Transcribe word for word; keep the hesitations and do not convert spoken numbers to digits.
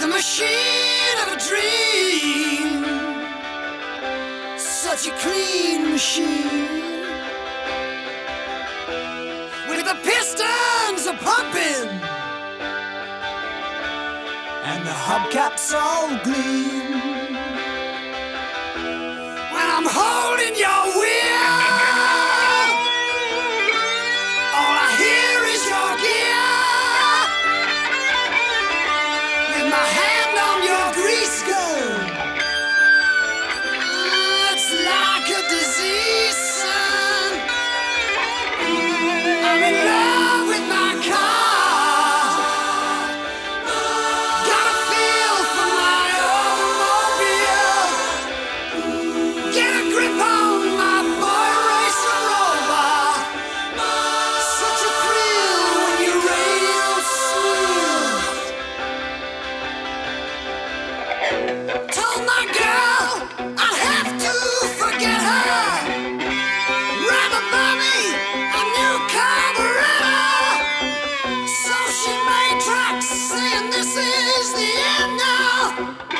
The machine of a dream, such a clean machine, with the pistons a pumping and the hubcaps all gleam. When I'm holding your wheel, all I hear is your gear. With my hand on your grease gun, it's like a disease, son. I'm in love with my car. Got a feel for my automobile. Get a grip on my boy racer robot. Such a thrill when you rail smooth. Told my girl I'd have to forget her. Rather buy me a new carburetor. So she made tracks saying this is the end now.